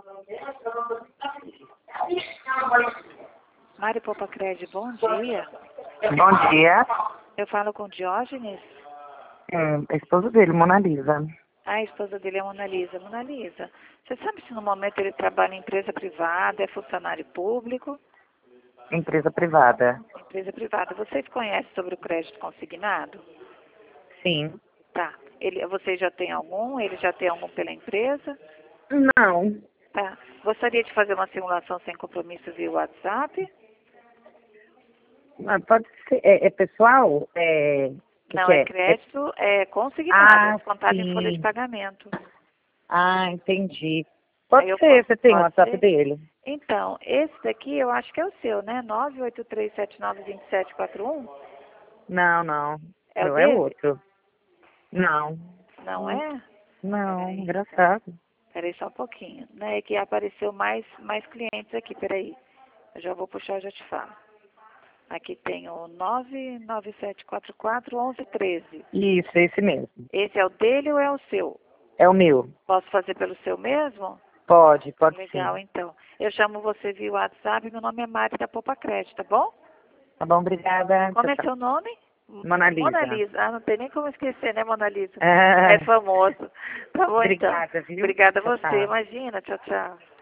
Mário Popacred, bom dia. Bom dia. Eu falo com Diógenes. A esposa dele, Mona Lisa. A esposa dele é Mona Lisa. Mona Lisa, você sabe se no momento ele trabalha em empresa privada, é funcionário público? Empresa privada. Empresa privada. Vocês conhecem sobre o crédito consignado? Sim. Tá. Você já tem algum? Ele já tem algum pela empresa? Não. Tá. Gostaria de fazer uma simulação sem compromisso via WhatsApp? Pode ser. É pessoal? Não, Que é é? crédito, é consignado, é descontado em folha de Sim. pagamento. Entendi. Aí Pode eu ser. posso, Você tem o pode WhatsApp ser? dele? Então, esse daqui eu acho que é o seu, né? 983792741? Não, não. É o Meu é dele? outro. Não. Não é? Não, Peraí, então. engraçado. Peraí só um pouquinho. Né? É que apareceu mais clientes aqui, peraí. Eu já vou puxar e já te falo. Aqui tem o 997441113. Isso, esse mesmo. Esse é o dele ou é o seu? É o meu. Posso fazer pelo seu mesmo? Pode sim. Legal, então. Eu chamo você via WhatsApp. Meu nome é Mari da Poupa Crédito, tá bom? Tá bom, obrigada. Como Tchau, é tchau. seu nome? Mona Mona Lisa. Lisa. Ah, não tem nem como esquecer, né, Mona Lisa? É Ah, famoso. Tá bom, então. obrigada, viu? Obrigada a Tchau, você. tchau. Imagina. Tchau, tchau.